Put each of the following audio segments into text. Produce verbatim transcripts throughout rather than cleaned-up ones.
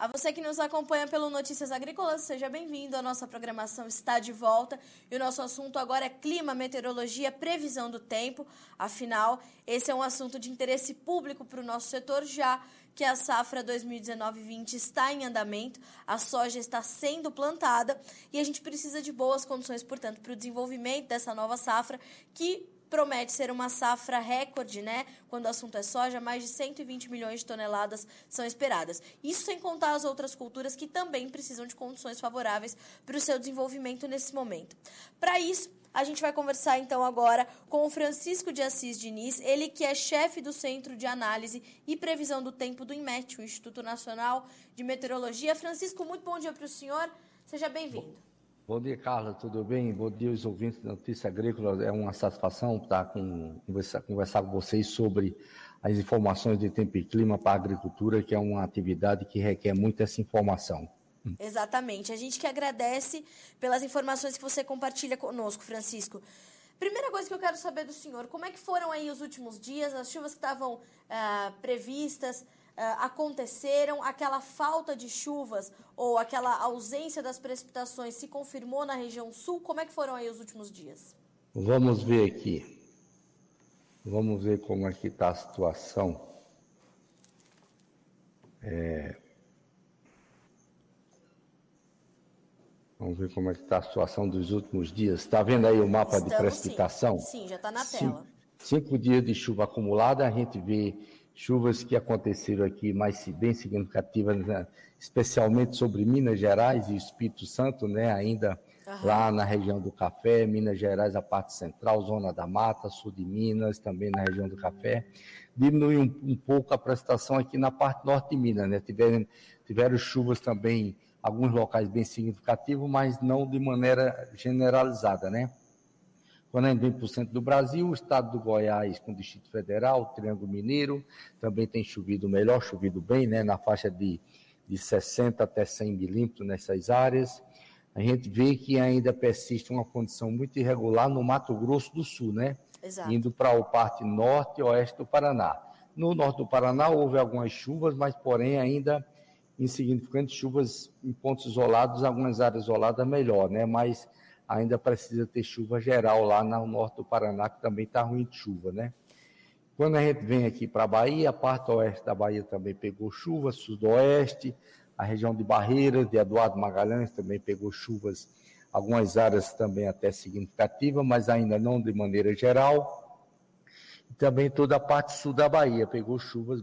A você que nos acompanha pelo Notícias Agrícolas, seja bem-vindo. A nossa programação está de volta e o nosso assunto agora é clima, meteorologia, previsão do tempo. Afinal, esse é um assunto de interesse público para o nosso setor, já que a safra dois mil e dezenove vinte está em andamento, a soja está sendo plantada e a gente precisa de boas condições, portanto, para o desenvolvimento dessa nova safra, que promete ser uma safra recorde, né? Quando o assunto é soja, mais de cento e vinte milhões de toneladas são esperadas. Isso sem contar as outras culturas que também precisam de condições favoráveis para o seu desenvolvimento nesse momento. Para isso, a gente vai conversar então agora com o Francisco de Assis Diniz, ele que é chefe do Centro de Análise e Previsão do Tempo do INMET, o Instituto Nacional de Meteorologia. Francisco, muito bom dia para o senhor, seja bem-vindo. Bom dia, Carla, tudo bem? Bom dia aos ouvintes da Notícia Agrícola. É uma satisfação estar com, conversar, conversar com vocês sobre as informações de tempo e clima para a agricultura, que é uma atividade que requer muito essa informação. Exatamente. A gente que agradece pelas informações que você compartilha conosco, Francisco. Primeira coisa que eu quero saber do senhor, como é que foram aí os últimos dias, as chuvas que estavam ah, previstas, Uh, aconteceram, aquela falta de chuvas ou aquela ausência das precipitações se confirmou na região sul? Como é que foram aí os últimos dias? Vamos ver aqui. Vamos ver como é que está a situação. É... Vamos ver como é que está a situação dos últimos dias. Está vendo aí o mapa Estamos, de precipitação? Sim, sim já está na cinco, tela. Cinco dias de chuva acumulada, a gente vê chuvas que aconteceram aqui mais bem significativas, né? Especialmente sobre Minas Gerais e Espírito Santo, né? Ainda uhum. Lá na região do Café, Minas Gerais, a parte central, Zona da Mata, sul de Minas, também na região do Café. Diminuiu um, um pouco a precipitação aqui na parte norte de Minas, né? Tiveram, tiveram chuvas também, alguns locais bem significativos, mas não de maneira generalizada, né? Quando a gente vem para o centro do Brasil, o estado do Goiás com o Distrito Federal, o Triângulo Mineiro, também tem chovido melhor, chovido bem, né, na faixa de, de sessenta até cem milímetros nessas áreas. A gente vê que ainda persiste uma condição muito irregular no Mato Grosso do Sul, né? Exato. Indo para a parte norte e oeste do Paraná. No norte do Paraná houve algumas chuvas, mas porém ainda insignificantes chuvas em pontos isolados, algumas áreas isoladas melhor, né? Mas ainda precisa ter chuva geral lá no norte do Paraná, que também está ruim de chuva, né? Quando a gente vem aqui para a Bahia, a parte oeste da Bahia também pegou chuva, sudoeste, a região de Barreiras, de Eduardo Magalhães também pegou chuvas, algumas áreas também até significativas, mas ainda não de maneira geral. E também toda a parte sul da Bahia pegou chuvas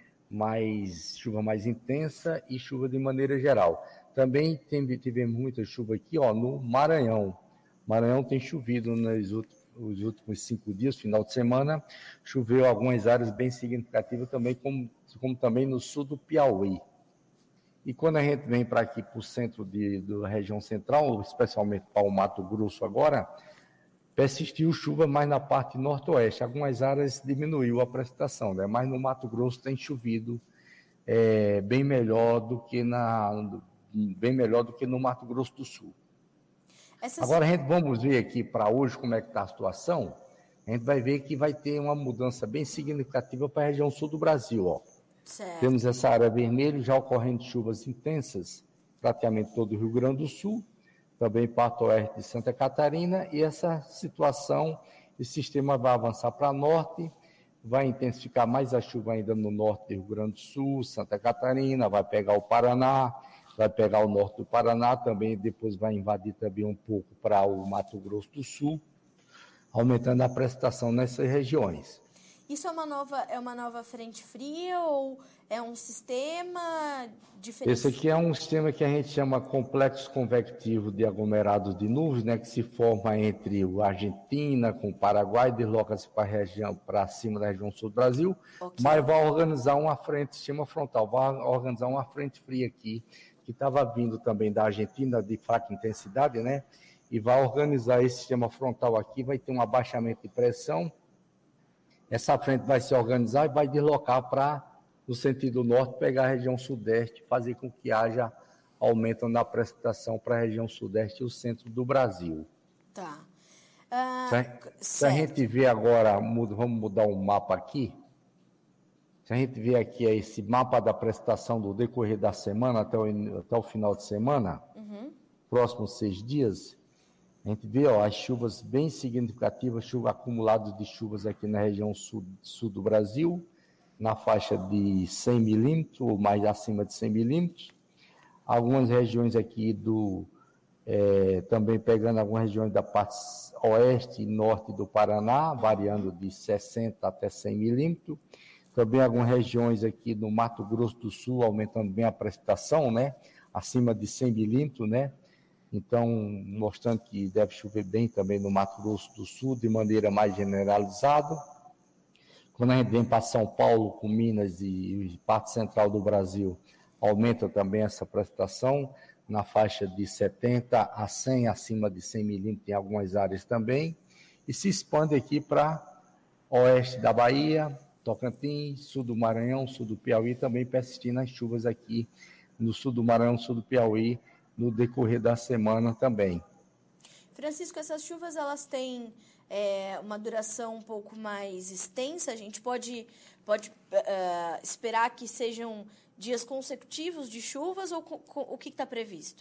mais, chuva mais intensa e chuva de maneira geral. Também tivemos muita chuva aqui, ó, no Maranhão. Maranhão tem chovido nos últimos, últimos cinco dias, final de semana, choveu algumas áreas bem significativas também, como, como também no sul do Piauí. E quando a gente vem para aqui, para o centro de, da região central, especialmente para o Mato Grosso agora, persistiu chuva mais na parte norte-oeste. Algumas áreas diminuiu a precipitação, né? Mas no Mato Grosso tem chovido é, bem melhor do que na... bem melhor do que no Mato Grosso do Sul. Essa... Agora, a gente vamos ver aqui para hoje como é que está a situação. A gente vai ver que vai ter uma mudança bem significativa para a região sul do Brasil. Ó. Certo. Temos essa área vermelha já ocorrendo chuvas intensas, praticamente todo o Rio Grande do Sul, também parte oeste de Santa Catarina, e essa situação, esse sistema vai avançar para norte, vai intensificar mais a chuva ainda no norte do Rio Grande do Sul, Santa Catarina, vai pegar o Paraná, vai pegar o norte do Paraná, também depois vai invadir também um pouco para o Mato Grosso do Sul, aumentando a precipitação nessas regiões. Isso é uma nova, é uma nova frente fria ou é um sistema diferente? Esse aqui é um sistema que a gente chama complexo convectivo de aglomerados de nuvens, né, que se forma entre a Argentina com o Paraguai, desloca-se para a região, para cima da região sul do Brasil, okay. Mas vai organizar uma frente, sistema frontal, vai organizar uma frente fria aqui, que estava vindo também da Argentina de fraca intensidade, né, e vai organizar esse sistema frontal aqui, vai ter um abaixamento de pressão. Essa frente vai se organizar e vai deslocar para, no sentido norte, pegar a região sudeste, fazer com que haja aumento na precipitação para a região sudeste e o centro do Brasil. Tá. Uh, se, a, se a gente ver agora, vamos mudar um mapa aqui. Se a gente vê aqui esse mapa da precipitação do decorrer da semana até o, até o final de semana, uhum. próximos seis dias, a gente vê ó, as chuvas bem significativas, chuva, acumulados de chuvas aqui na região sul, sul do Brasil, na faixa de cem milímetros, ou mais acima de cem milímetros. Algumas regiões aqui do, é, também pegando algumas regiões da parte oeste e norte do Paraná, variando de sessenta até cem milímetros. Também algumas regiões aqui no Mato Grosso do Sul, aumentando bem a precipitação, né? Acima de cem milímetros, né? Então, mostrando que deve chover bem também no Mato Grosso do Sul, de maneira mais generalizada. Quando a gente vem para São Paulo, com Minas e parte central do Brasil, aumenta também essa precipitação, na faixa de setenta a cem, acima de cem milímetros em algumas áreas também, e se expande aqui para oeste da Bahia, Tocantins, sul do Maranhão, sul do Piauí, também persistindo as chuvas aqui no sul do Maranhão, sul do Piauí, no decorrer da semana também. Francisco, essas chuvas elas têm é, uma duração um pouco mais extensa? A gente pode, pode uh, esperar que sejam dias consecutivos de chuvas ou co- co- o que está previsto?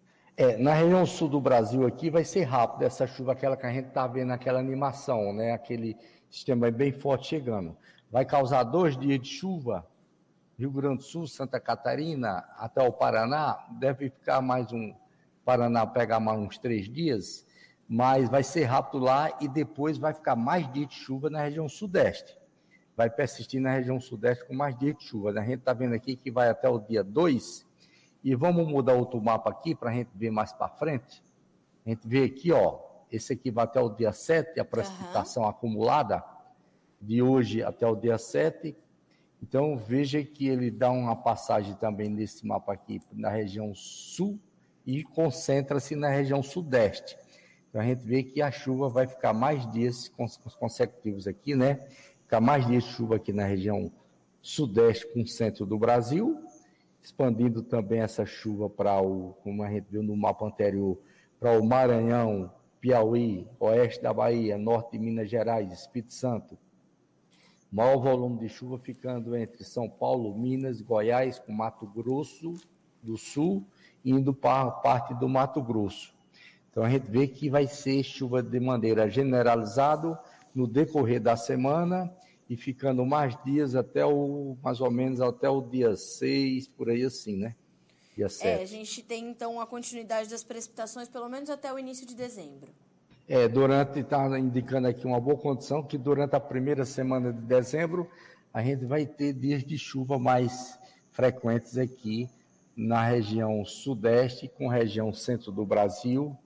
É, na região sul do Brasil aqui vai ser rápido essa chuva, aquela que a gente está vendo, aquela animação, né? Aquele sistema bem forte chegando. Vai causar dois dias de chuva, Rio Grande do Sul, Santa Catarina, até o Paraná, deve ficar mais um, Paraná pegar mais uns três dias, mas vai ser rápido lá e depois vai ficar mais dias de chuva na região sudeste. Vai persistir na região sudeste com mais dias de chuva. A gente está vendo aqui que vai até o dia dois, e vamos mudar outro mapa aqui para a gente ver mais para frente. A gente vê aqui, ó, esse aqui vai até o dia sete, a precipitação uhum. acumulada, de hoje até o dia sete. Então, veja que ele dá uma passagem também nesse mapa aqui na região sul e concentra-se na região sudeste. Então, a gente vê que a chuva vai ficar mais dias consecutivos aqui, né? Ficar mais dias de chuva aqui na região sudeste com o centro do Brasil, expandindo também essa chuva para o, como a gente viu no mapa anterior, para o Maranhão, Piauí, oeste da Bahia, norte de Minas Gerais, Espírito Santo. Maior volume de chuva ficando entre São Paulo, Minas, Goiás, com Mato Grosso do Sul, indo para a parte do Mato Grosso. Então, a gente vê que vai ser chuva de maneira generalizada no decorrer da semana e ficando mais dias até o, mais ou menos até o dia seis, por aí assim, né? Dia sete. É, a gente tem, então, a continuidade das precipitações pelo menos até o início de dezembro. É, durante, está indicando aqui uma boa condição, que durante a primeira semana de dezembro, a gente vai ter dias de chuva mais frequentes aqui na região sudeste, com região centro do Brasil,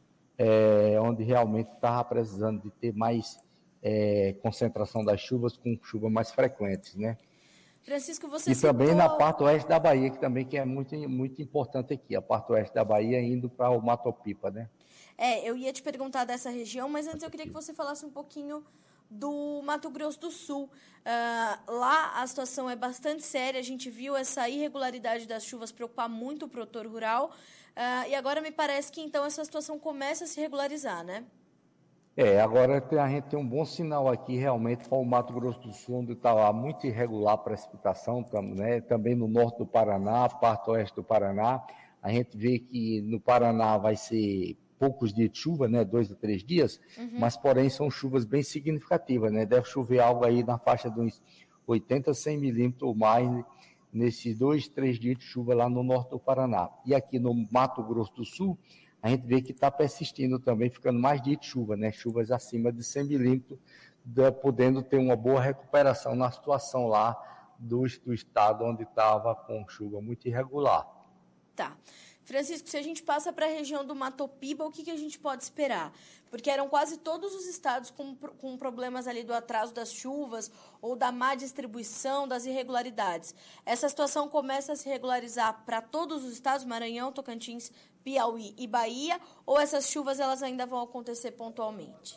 é, onde realmente estava precisando de ter mais é, concentração das chuvas, com chuvas mais frequentes, né? Francisco, você e citou... também na parte oeste da Bahia, que também que é muito, muito importante aqui, a parte oeste da Bahia indo para o Mato Piba, né? É, eu ia te perguntar dessa região, mas antes eu queria que você falasse um pouquinho do Mato Grosso do Sul. Uh, lá a situação é bastante séria, a gente viu essa irregularidade das chuvas preocupar muito o produtor rural, uh, e agora me parece que então essa situação começa a se regularizar, né? É, agora a gente tem um bom sinal aqui realmente para o Mato Grosso do Sul, onde está muito irregular a precipitação, né? Também no norte do Paraná, parte oeste do Paraná. A gente vê que no Paraná vai ser poucos dias de chuva, né? Dois a três dias, uhum. mas porém são chuvas bem significativas, né? Deve chover algo aí na faixa de uns oitenta, cem milímetros ou mais nesses dois, três dias de chuva lá no norte do Paraná. E aqui no Mato Grosso do Sul, a gente vê que está persistindo também, ficando mais dias de chuva, né? Chuvas acima de cem milímetros, podendo ter uma boa recuperação na situação lá do, do estado onde estava com chuva muito irregular. Tá. Francisco, se a gente passa para a região do Mato Piba, o que, que a gente pode esperar? Porque eram quase todos os estados com, com problemas ali do atraso das chuvas ou da má distribuição, das irregularidades. Essa situação começa a se regularizar para todos os estados, Maranhão, Tocantins, Piauí e Bahia, ou essas chuvas elas ainda vão acontecer pontualmente?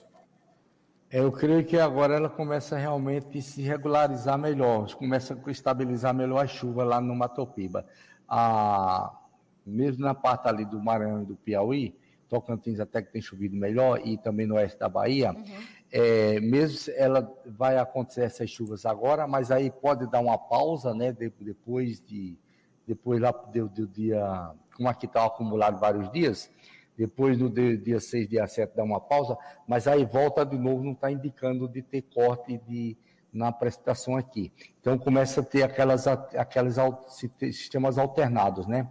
Eu creio que agora ela começa realmente a se regularizar melhor, começa a estabilizar melhor a chuva lá no Mato Piba. A... Mesmo na parte ali do Maranhão e do Piauí, Tocantins até que tem chovido melhor, e também no oeste da Bahia, uhum. é, mesmo ela vai acontecer essas chuvas agora, mas aí pode dar uma pausa, né, depois de, depois lá do, do dia, como aqui está acumulado vários dias, depois do dia seis, dia sete dá uma pausa, mas aí volta de novo, não está indicando de ter corte de, na precipitação aqui. Então começa a ter aquelas, aquelas sistemas alternados, né?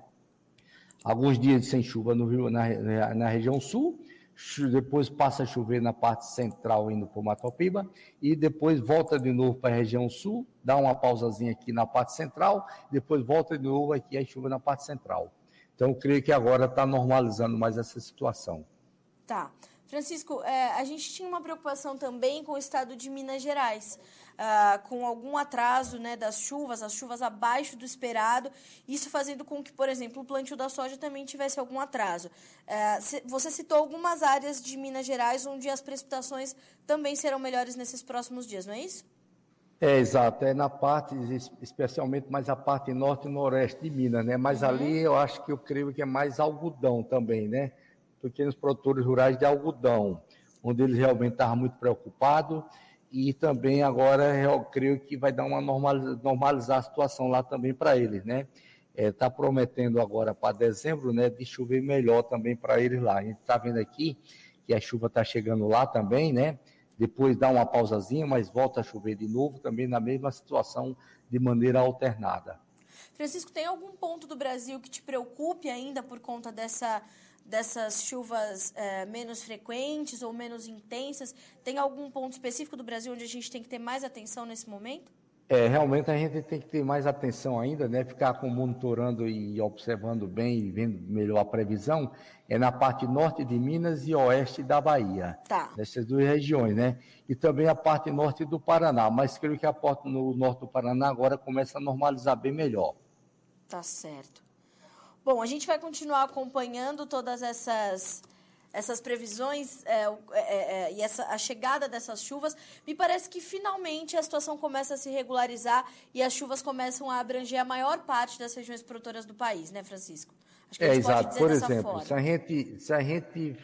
Alguns dias sem chuva no Rio, na, na região sul, depois passa a chover na parte central indo para o Matopiba, e depois volta de novo para a região sul, dá uma pausazinha aqui na parte central, depois volta de novo aqui a chuva na parte central. Então, eu creio que agora está normalizando mais essa situação. Tá. Francisco, é, a gente tinha uma preocupação também com o estado de Minas Gerais, uh, com algum atraso, né, das chuvas, as chuvas abaixo do esperado, isso fazendo com que, por exemplo, o plantio da soja também tivesse algum atraso. Uh, você citou algumas áreas de Minas Gerais onde as precipitações também serão melhores nesses próximos dias, não é isso? É, exato, é na parte, especialmente mais a parte norte e noroeste de Minas, né? Mas uhum. ali eu acho que eu creio que é mais algodão também, né? Pequenos produtores rurais de algodão, onde eles realmente estavam muito preocupados, e também agora eu creio que vai dar uma normalizar, normalizar a situação lá também para eles, né? Está é, prometendo agora para dezembro, né, de chover melhor também para eles lá. A gente está vendo aqui que a chuva está chegando lá também, né? Depois dá uma pausazinha, mas volta a chover de novo, também na mesma situação, de maneira alternada. Francisco, tem algum ponto do Brasil que te preocupe ainda por conta dessa, dessas chuvas é, menos frequentes ou menos intensas? Tem algum ponto específico do Brasil onde a gente tem que ter mais atenção nesse momento? É, realmente a gente tem que ter mais atenção ainda, né? Ficar com, monitorando e observando bem e vendo melhor a previsão, é na parte norte de Minas e oeste da Bahia. Tá. Nessas duas regiões, né? E também a parte norte do Paraná, mas creio que a parte no norte do Paraná agora começa a normalizar bem melhor. Tá certo. Bom, a gente vai continuar acompanhando todas essas... essas previsões é, é, é, e essa, a chegada dessas chuvas. Me parece que finalmente a situação começa a se regularizar e as chuvas começam a abranger a maior parte das regiões produtoras do país, né, Francisco? Acho que a é, gente exato. pode dizer Por dessa exemplo, forma. Se a gente, se a gente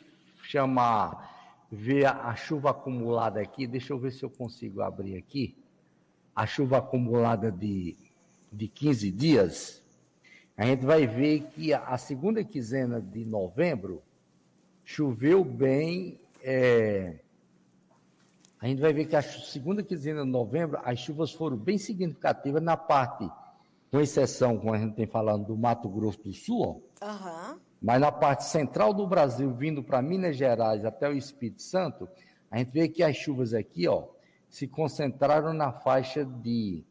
chamar, ver a, a chuva acumulada aqui, deixa eu ver se eu consigo abrir aqui, a chuva acumulada de, de quinze dias, a gente vai ver que a, a segunda quinzena de novembro, choveu bem, é, a gente vai ver que a segunda quinzena de novembro, as chuvas foram bem significativas na parte, com exceção, como a gente tem falando, do Mato Grosso do Sul, ó, uhum. mas na parte central do Brasil, vindo para Minas Gerais até o Espírito Santo, a gente vê que as chuvas aqui, ó, se concentraram na faixa de,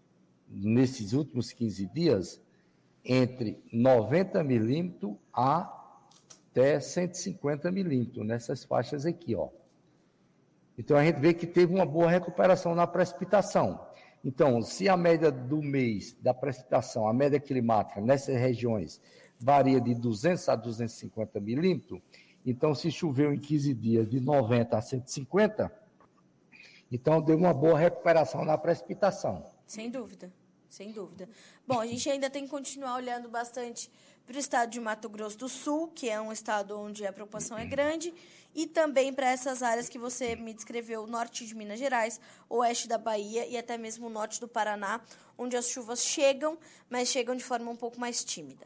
nesses últimos quinze dias, entre noventa milímetros a até cento e cinquenta milímetros, nessas faixas aqui, ó. Então, a gente vê que teve uma boa recuperação na precipitação. Então, se a média do mês da precipitação, a média climática nessas regiões, varia de duzentos a duzentos e cinquenta milímetros, então, se choveu em quinze dias de noventa a cento e cinquenta, então deu uma boa recuperação na precipitação. Sem dúvida, sem dúvida. Bom, a gente ainda tem que continuar olhando bastante para o estado de Mato Grosso do Sul, que é um estado onde a preocupação é grande, e também para essas áreas que você me descreveu, norte de Minas Gerais, oeste da Bahia e até mesmo o norte do Paraná, onde as chuvas chegam, mas chegam de forma um pouco mais tímida.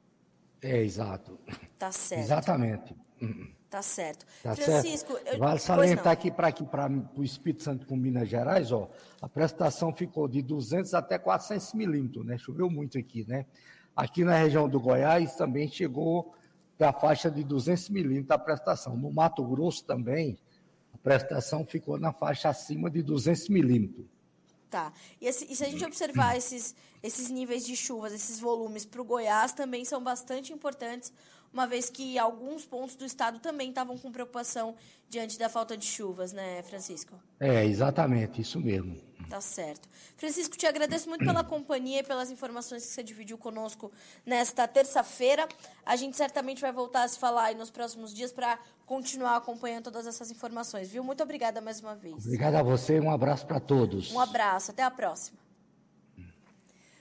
É, exato. Tá certo. Exatamente. Tá certo. Tá Francisco, certo. eu... Vale salientar aqui para aqui, para o Espírito Santo com Minas Gerais, ó, a precipitação ficou de duzentos até quatrocentos milímetros, né? Choveu muito aqui, né? Aqui na região do Goiás também chegou para a faixa de duzentos milímetros a precipitação. No Mato Grosso também, a precipitação ficou na faixa acima de duzentos milímetros. Tá. E, esse, e se a gente observar esses, esses níveis de chuvas, esses volumes para o Goiás também são bastante importantes, uma vez que alguns pontos do estado também estavam com preocupação diante da falta de chuvas, né, Francisco? É, exatamente, isso mesmo. Tá certo. Francisco, te agradeço muito pela companhia e pelas informações que você dividiu conosco nesta terça-feira. A gente certamente vai voltar a se falar aí nos próximos dias para continuar acompanhando todas essas informações, viu? Muito obrigada mais uma vez. Obrigado a você e um abraço para todos. Um abraço, até a próxima.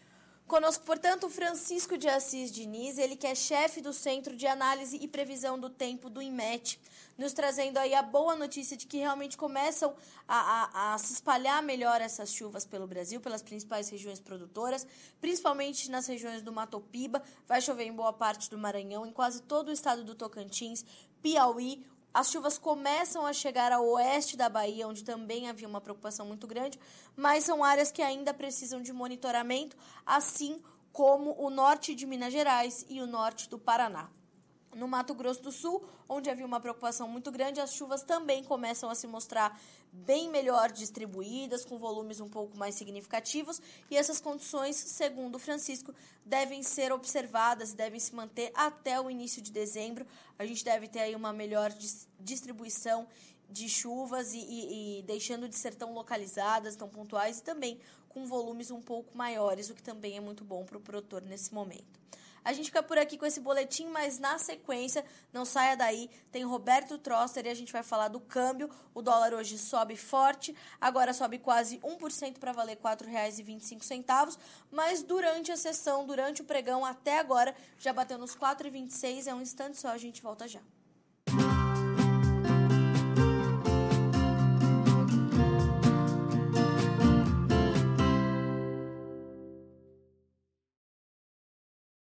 Conosco, portanto, o Francisco de Assis Diniz, ele que é chefe do Centro de Análise e Previsão do Tempo do INMET, nos trazendo aí a boa notícia de que realmente começam a, a, a se espalhar melhor essas chuvas pelo Brasil, pelas principais regiões produtoras, principalmente nas regiões do Mato Piba. Vai chover em boa parte do Maranhão, em quase todo o estado do Tocantins, Piauí. As chuvas começam a chegar ao oeste da Bahia, onde também havia uma preocupação muito grande, mas são áreas que ainda precisam de monitoramento, assim como o norte de Minas Gerais e o norte do Paraná. No Mato Grosso do Sul, onde havia uma preocupação muito grande, as chuvas também começam a se mostrar bem melhor distribuídas, com volumes um pouco mais significativos, e essas condições, segundo o Francisco, devem ser observadas e devem se manter até o início de dezembro. A gente deve ter aí uma melhor dis- distribuição de chuvas e, e, e deixando de ser tão localizadas, tão pontuais, e também com volumes um pouco maiores, o que também é muito bom para o produtor nesse momento. A gente fica por aqui com esse boletim, mas na sequência, não saia daí, tem Roberto Troster e a gente vai falar do câmbio. O dólar hoje sobe forte, agora sobe quase um por cento para valer quatro reais e vinte e cinco centavos, mas durante a sessão, durante o pregão, até agora, já bateu nos quatro reais e vinte e seis centavos. É um instante só, a gente volta já.